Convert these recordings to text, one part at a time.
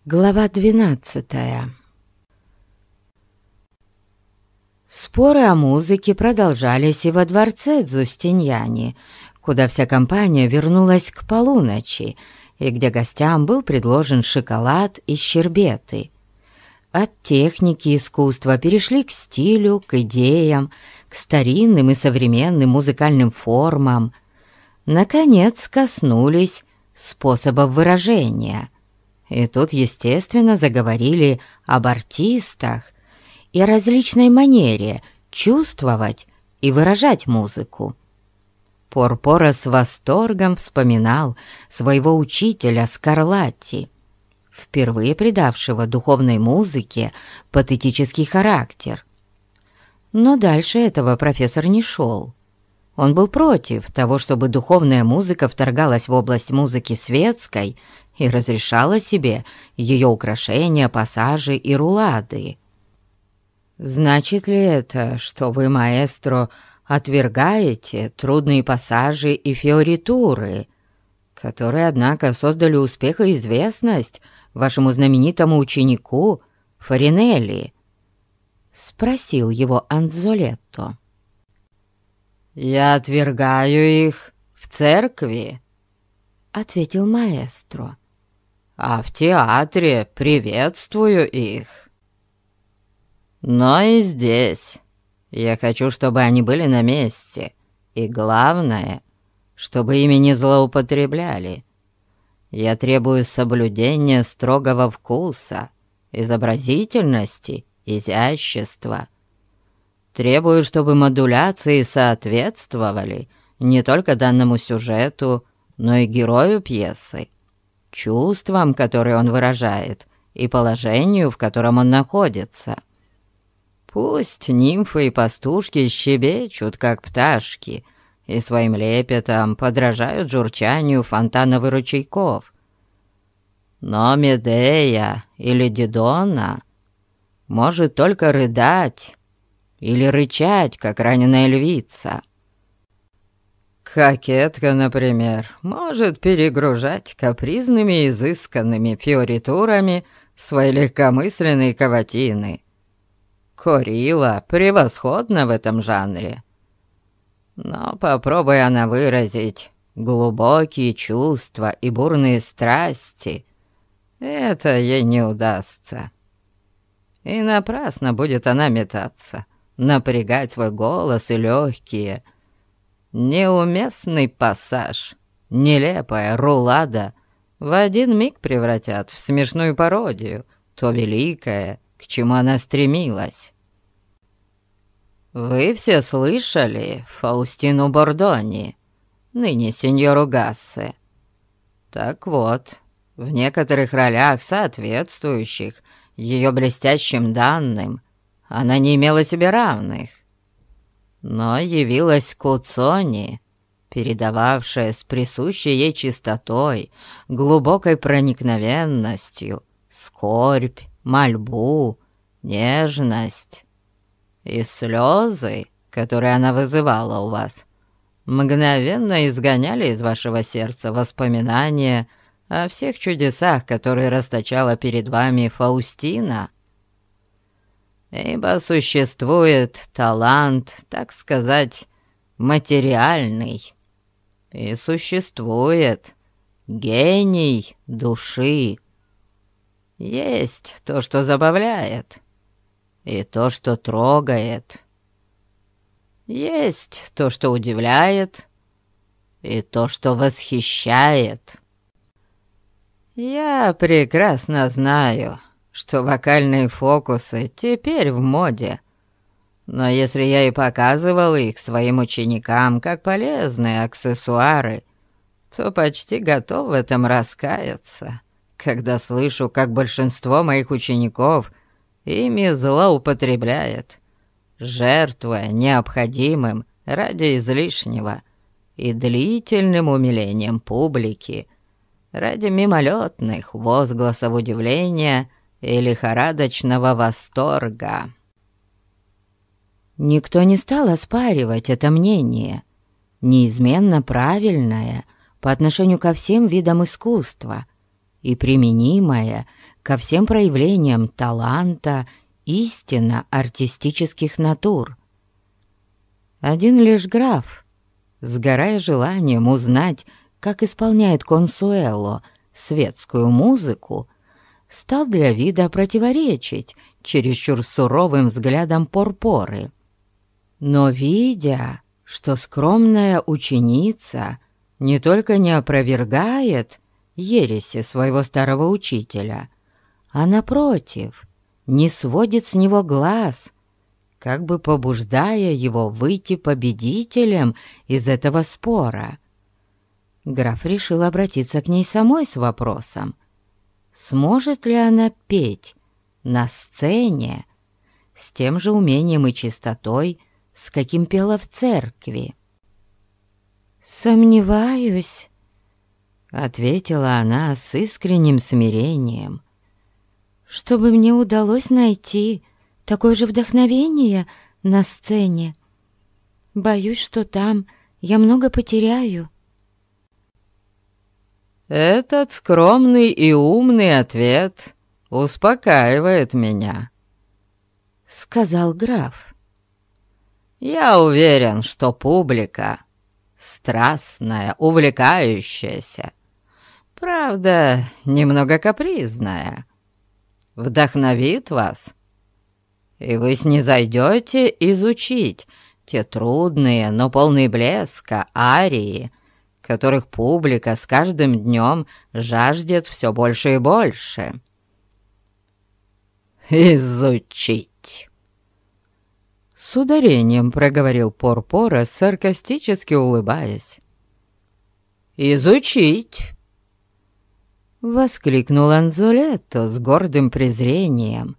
Глава 12. Споры о музыке продолжались и во дворце Дзустиньяни, куда вся компания вернулась к полуночи, и где гостям был предложен шоколад и щербеты. От техники искусства перешли к стилю, к идеям, к старинным и современным музыкальным формам. Наконец коснулись способов выражения. И тут, естественно, заговорили об артистах и о различной манере чувствовать и выражать музыку. Порпора с восторгом вспоминал своего учителя Скарлатти, впервые придавшего духовной музыке патетический характер. Но дальше этого профессор не шел. Он был против того, чтобы духовная музыка вторгалась в область музыки светской и разрешала себе ее украшения, пассажи и рулады. «Значит ли это, что вы, маэстро, отвергаете трудные пассажи и фиоритуры, которые, однако, создали успех и известность вашему знаменитому ученику Фаринелли?» — спросил его Анзолетто. «Я отвергаю их в церкви», — ответил маэстро, «а в театре приветствую их. Но и здесь я хочу, чтобы они были на месте, и главное, чтобы ими не злоупотребляли. Я требую соблюдения строгого вкуса, изобразительности, изящества. Требую, чтобы модуляции соответствовали не только данному сюжету, но и герою пьесы, чувствам, которые он выражает, и положению, в котором он находится. Пусть нимфы и пастушки щебечут, как пташки, и своим лепетом подражают журчанию фонтанов и ручейков. Но Медея или Дидона может только рыдать или рычать, как раненая львица. Кокетка, например, может перегружать капризными и изысканными фиоритурами свои легкомысленные каватины. Корила превосходна в этом жанре. Но попробуй она выразить глубокие чувства и бурные страсти, это ей не удастся. И напрасно будет она метаться, напрягать свой голос и легкие. Неуместный пассаж, нелепая рулада в один миг превратят в смешную пародию то великое, к чему она стремилась. Вы все слышали Фаустину Бордони, ныне сеньору Гассе? Так вот, в некоторых ролях, соответствующих ее блестящим данным, она не имела себе равных. Но явилась Куцони, передававшая с присущей ей чистотой, глубокой проникновенностью, скорбь, мольбу, нежность. И слезы, которые она вызывала у вас, мгновенно изгоняли из вашего сердца воспоминания о всех чудесах, которые расточала перед вами Фаустина. Ибо существует талант, так сказать, материальный, и существует гений души. Есть то, что забавляет, и то, что трогает. Есть то, что удивляет, и то, что восхищает. Я прекрасно знаю, что вокальные фокусы теперь в моде, но если я и показывал их своим ученикам как полезные аксессуары, то почти готов в этом раскаяться, когда слышу, как большинство моих учеников ими злоупотребляет, жертвуя необходимым ради излишнего и длительным умилением публики, ради мимолетных возгласов удивления и лихорадочного восторга. Никто не стал оспаривать это мнение, неизменно правильное по отношению ко всем видам искусства и применимое ко всем проявлениям таланта истинно артистических натур. Один лишь граф, сгорая желанием узнать, как исполняет Консуэло светскую музыку, стал для вида противоречить чересчур суровым взглядом Порпоры. Но видя, что скромная ученица не только не опровергает ереси своего старого учителя, а напротив, не сводит с него глаз, как бы побуждая его выйти победителем из этого спора, граф решил обратиться к ней самой с вопросом, сможет ли она петь на сцене с тем же умением и чистотой, с каким пела в церкви. «Сомневаюсь», — ответила она с искренним смирением, «чтобы мне удалось найти такое же вдохновение на сцене. Боюсь, что там я много потеряю». Этот скромный и умный ответ успокаивает меня, — сказал граф. Я уверен, что публика страстная, увлекающаяся, правда, немного капризная, вдохновит вас, и вы снизойдете изучить те трудные, но полные блеска арии, которых публика с каждым днем жаждет все больше и больше. «Изучить!» С ударением проговорил Порпора, саркастически улыбаясь. «Изучить!» Воскликнул Анзолетто с гордым презрением.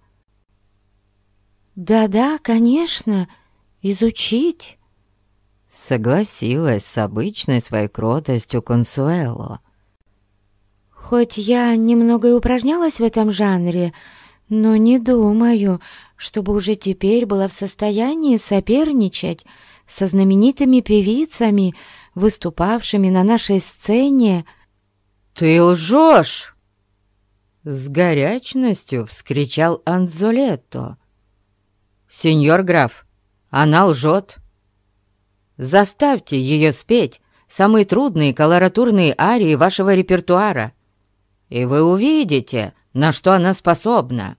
«Да-да, конечно, изучить», — согласилась с обычной своей кротостью Консуэло. «Хоть я немного и упражнялась в этом жанре, но не думаю, чтобы уже теперь была в состоянии соперничать со знаменитыми певицами, выступавшими на нашей сцене». «Ты лжешь!» С горячностью вскричал Анзолетто. «Сеньор граф, она лжет. Заставьте ее спеть самые трудные колоратурные арии вашего репертуара, и вы увидите, на что она способна».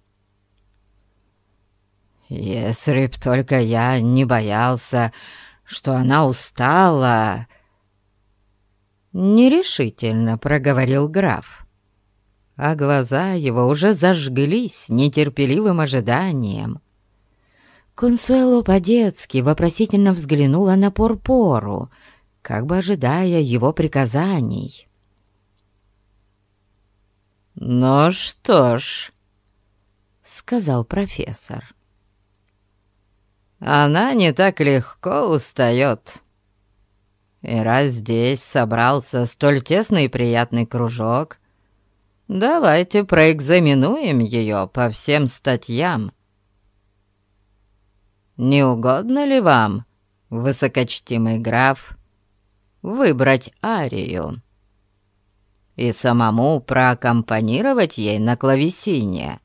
«Если б только я не боялся, что она устала...» Нерешительно проговорил граф, а глаза его уже зажглись нетерпеливым ожиданием. Консуэло по-детски вопросительно взглянула на Порпору, как бы ожидая его приказаний. «Ну что ж», — сказал профессор, — «она не так легко устает. И раз здесь собрался столь тесный и приятный кружок, давайте проэкзаменуем ее по всем статьям. Не угодно ли вам, высокочтимый граф, выбрать арию и самому проаккомпанировать ей на клавесине?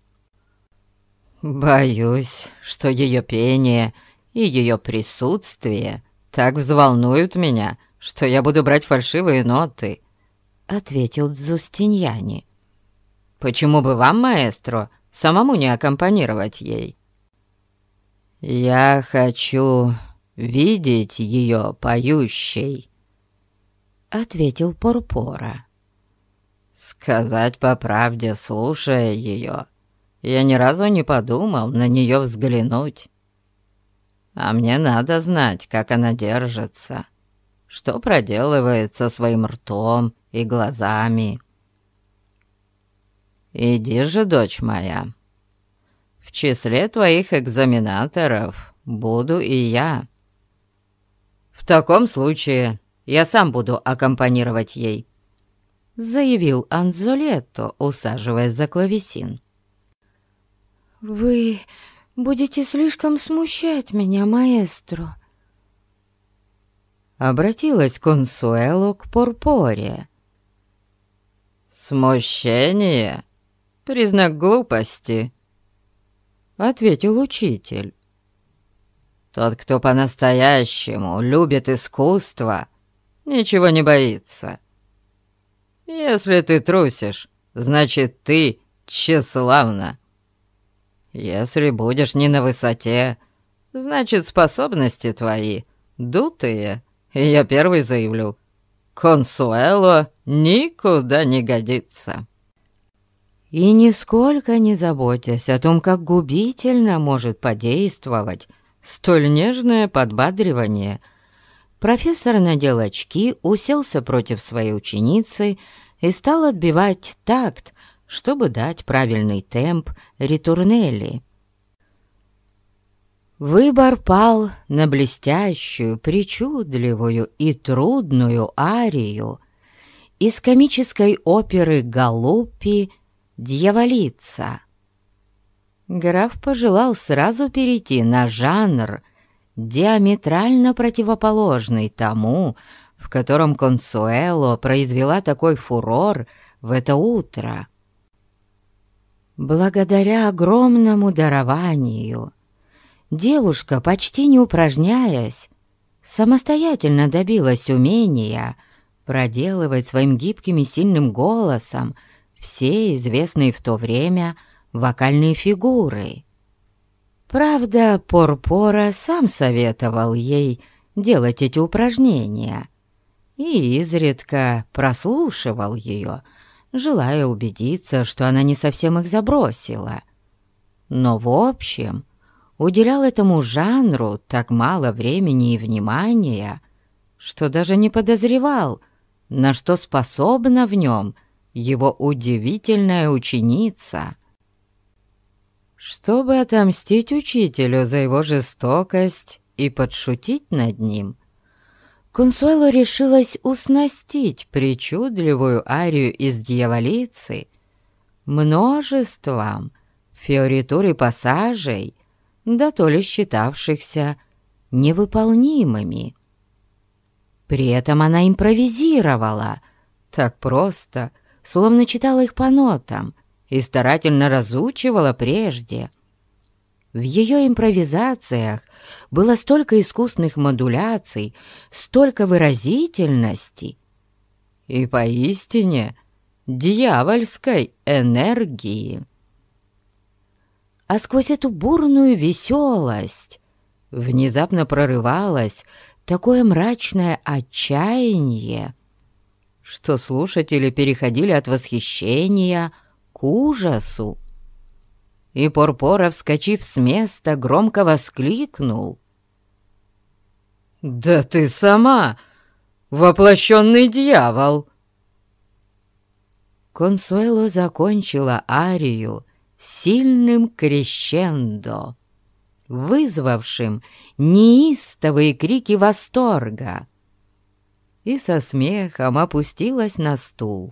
Боюсь, что ее пение и ее присутствие так взволнуют меня, что я буду брать фальшивые ноты», — ответил Дзустиньяни. «Почему бы вам, маэстро, самому не аккомпанировать ей?» «Я хочу видеть ее поющей», — ответил Порпора. «Сказать по правде, слушая ее, я ни разу не подумал на нее взглянуть. А мне надо знать, как она держится, что проделывает со своим ртом и глазами. Иди же, дочь моя, в числе твоих экзаменаторов буду и я. В таком случае я сам буду аккомпанировать ей», — заявил Анзолетто, усаживаясь за клавесин. «Вы будете слишком смущать меня, маэстро», — обратилась Консуэло к Порпоре. «Смущение признак глупости», — ответил учитель. «Тот, кто по-настоящему любит искусство, ничего не боится. Если ты трусишь, значит, ты тщеславна. Если будешь не на высоте, значит, способности твои дутые, и я первый заявлю, Консуэло никуда не годится». И нисколько не заботясь о том, как губительно может подействовать столь нежное подбадривание, профессор надел очки, уселся против своей ученицы и стал отбивать такт, чтобы дать правильный темп ритурнелли. Выбор пал на блестящую, причудливую и трудную арию из комической оперы Галуппи «Дьяволица». Граф пожелал сразу перейти на жанр, диаметрально противоположный тому, в котором Консуэло произвела такой фурор в это утро. Благодаря огромному дарованию девушка, почти не упражняясь, самостоятельно добилась умения проделывать своим гибким и сильным голосом все известные в то время вокальные фигуры. Правда, Порпора сам советовал ей делать эти упражнения и изредка прослушивал ее, желая убедиться, что она не совсем их забросила. Но в общем уделял этому жанру так мало времени и внимания, что даже не подозревал, на что способна в нем его удивительная ученица. Чтобы отомстить учителю за его жестокость и подшутить над ним, Консуэло решилась уснастить причудливую арию из «Дьяволицы» множеством фиоритур и пассажей, да то ли считавшихся невыполнимыми. При этом она импровизировала так просто, словно читала их по нотам и старательно разучивала прежде. В ее импровизациях было столько искусных модуляций, столько выразительности и поистине дьявольской энергии. А сквозь эту бурную веселость внезапно прорывалось такое мрачное отчаяние, что слушатели переходили от восхищения к ужасу. И Порпора, вскочив с места, громко воскликнул: «Да ты сама воплощенный дьявол!» Консуэло закончила арию сильным крещендо, вызвавшим неистовые крики восторга, и со смехом опустилась на стул.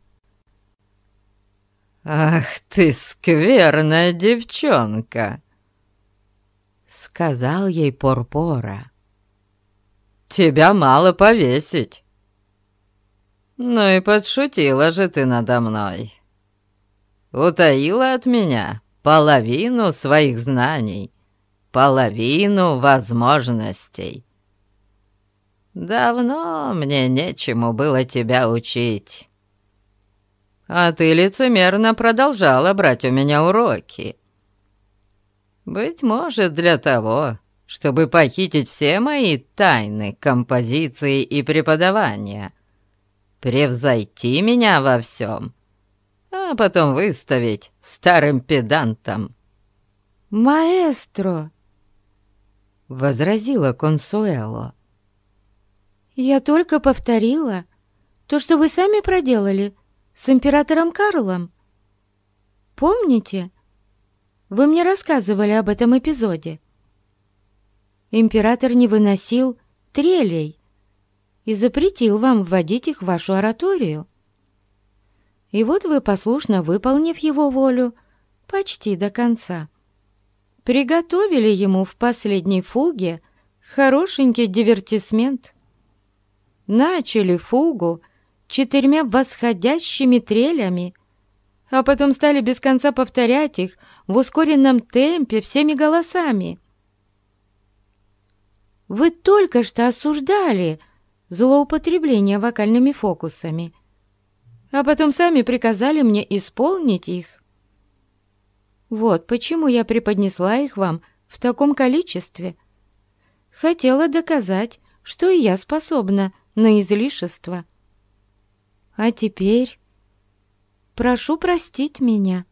«Ах ты, скверная девчонка!» — сказал ей Порпора. «Тебя мало повесить. Ну и подшутила же ты надо мной. Утаила от меня половину своих знаний, половину возможностей. Давно мне нечему было тебя учить. А ты лицемерно продолжала брать у меня уроки. Быть может, для того, чтобы похитить все мои тайны композиции и преподавания, превзойти меня во всем, а потом выставить старым педантом». «Маэстро!» — возразила Консуэло. «Я только повторила то, что вы сами проделали с императором Карлом. Помните? Вы мне рассказывали об этом эпизоде. Император не выносил трелей и запретил вам вводить их в вашу ораторию. И вот вы, послушно выполнив его волю почти до конца, приготовили ему в последней фуге хорошенький дивертисмент. Начали фугу 4 восходящими трелями, а потом стали без конца повторять их в ускоренном темпе всеми голосами. Вы только что осуждали злоупотребление вокальными фокусами, а потом сами приказали мне исполнить их. Вот почему я преподнесла их вам в таком количестве. Хотела доказать, что и я способна на излишество. А теперь прошу простить меня».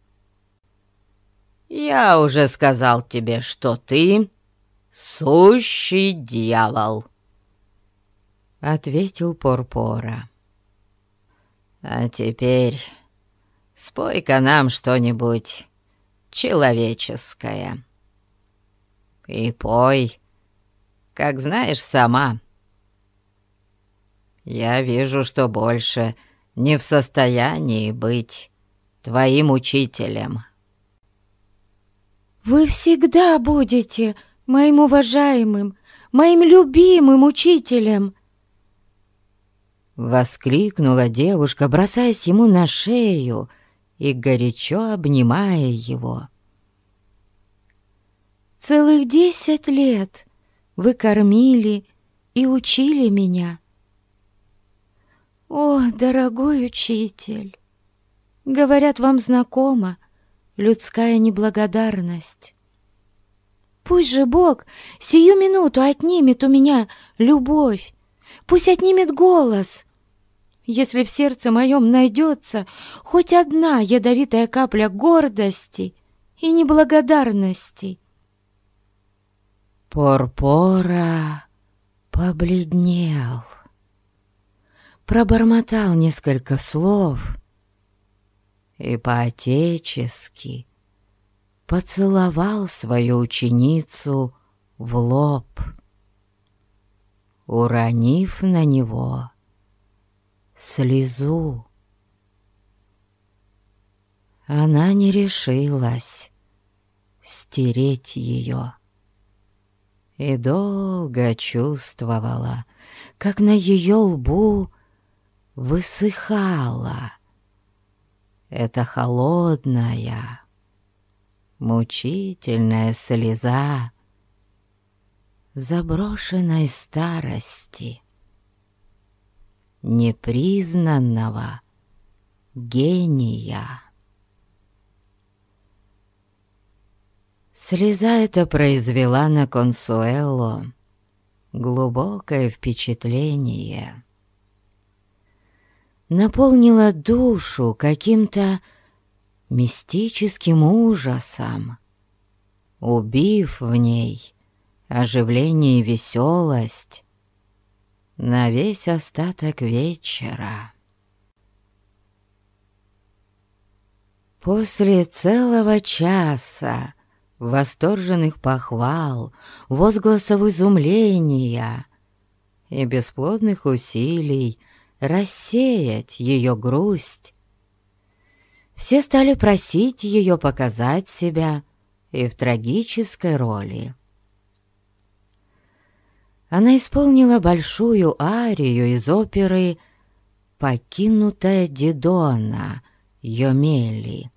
«Я уже сказал тебе, что ты сущий дьявол», — ответил Порпора. «А теперь спой-ка нам что-нибудь человеческое. И пой, как знаешь сама. Я вижу, что больше не в состоянии быть твоим учителем». «Вы всегда будете моим уважаемым, моим любимым учителем!» Воскликнула девушка, бросаясь ему на шею и горячо обнимая его. «Целых 10 лет вы кормили и учили меня. О, дорогой учитель! Говорят, вам знакома людская неблагодарность. Пусть же Бог сию минуту отнимет у меня любовь, пусть отнимет голос, если в сердце моем найдется хоть одна ядовитая капля гордости и неблагодарности». Порпора побледнел, пробормотал несколько слов и по-отечески поцеловал свою ученицу в лоб, уронив на него слезу. Она не решилась стереть ее и долго чувствовала, как на ее лбу высыхала эта холодная, мучительная слеза заброшенной старости, непризнанного гения. Слеза эта произвела на Консуэло глубокое впечатление, наполнила душу каким-то мистическим ужасом, убив в ней оживление и веселость на весь остаток вечера. После целого часа восторженных похвал, возгласов изумления и бесплодных усилий рассеять ее грусть, все стали просить ее показать себя и в трагической роли. Она исполнила большую арию из оперы «Покинутая Дидона» Йомели.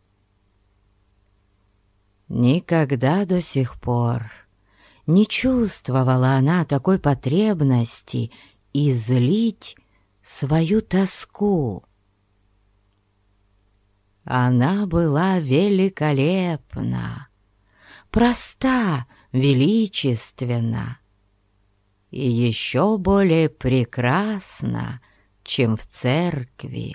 Никогда до сих пор не чувствовала она такой потребности излить свою тоску. Она была великолепна, проста, величественна и еще более прекрасна, чем в церкви.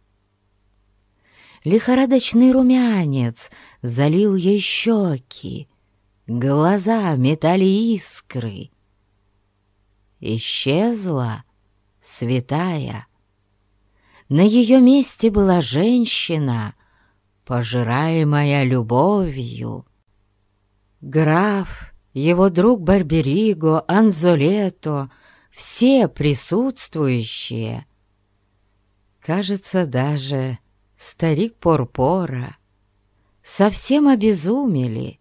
Лихорадочный румянец залил ей щеки, глаза метали искры. Исчезла святая. На ее месте была женщина, пожираемая любовью. Граф, его друг Барбериго, Анзолето, все присутствующие, кажется, даже старик Порпора, совсем обезумели.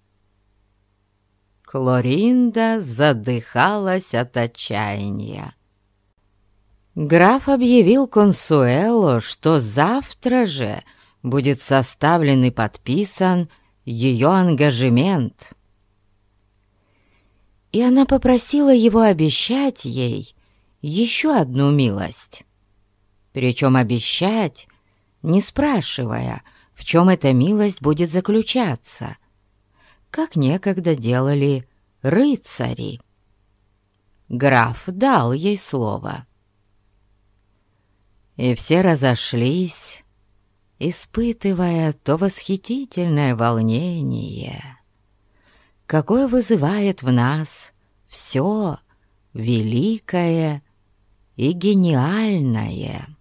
Клоринда задыхалась от отчаяния. Граф объявил Консуэло, что завтра же будет составлен и подписан ее ангажемент. И она попросила его обещать ей еще одну милость. Причем обещать, не спрашивая, в чем эта милость будет заключаться, как некогда делали рыцари. Граф дал ей слово. И все разошлись, испытывая то восхитительное волнение, какое вызывает в нас все великое и гениальное.